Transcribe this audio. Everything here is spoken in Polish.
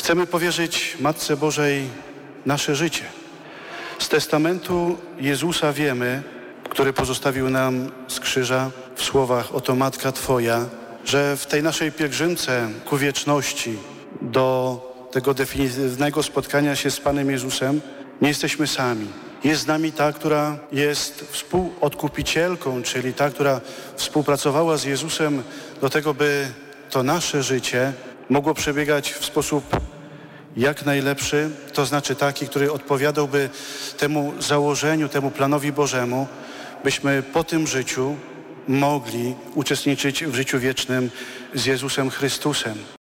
Chcemy powierzyć Matce Bożej nasze życie. Z testamentu Jezusa wiemy, który pozostawił nam z krzyża w słowach: oto Matka Twoja, że w tej naszej pielgrzymce ku wieczności, do tego definitywnego spotkania się z Panem Jezusem, nie jesteśmy sami. Jest z nami ta, która jest współodkupicielką, czyli ta, która współpracowała z Jezusem do tego, by to nasze życie mogło przebiegać w sposób jak najlepszy, to znaczy taki, który odpowiadałby temu założeniu, temu planowi Bożemu, byśmy po tym życiu mogli uczestniczyć w życiu wiecznym z Jezusem Chrystusem.